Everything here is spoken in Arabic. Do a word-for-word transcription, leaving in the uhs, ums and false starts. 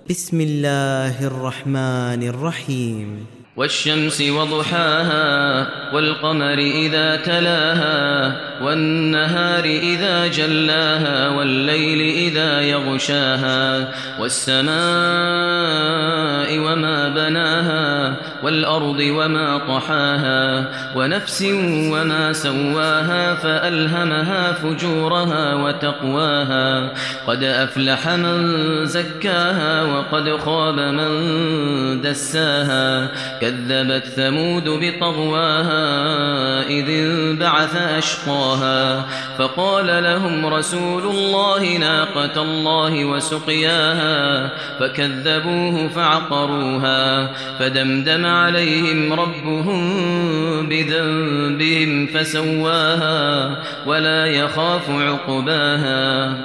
بسم الله الرحمن الرحيم والشمس وضحاها والقمر إذا تلاها والنهار إذا جلاها والليل إذا يغشاها والسماء وما بناها والأرض وما طحاها ونفس وما سواها فألهمها فجورها وتقواها قد أفلح من زكاها وقد خاب من دساها كذبت ثمود بطغواها إذ انبعث أشقاها فقال لهم رسول الله ناقة الله وسقياها فكذبوه فعقروها فدمدم عليهم ربهم بذنبهم فسواها ولا يخاف عقباها.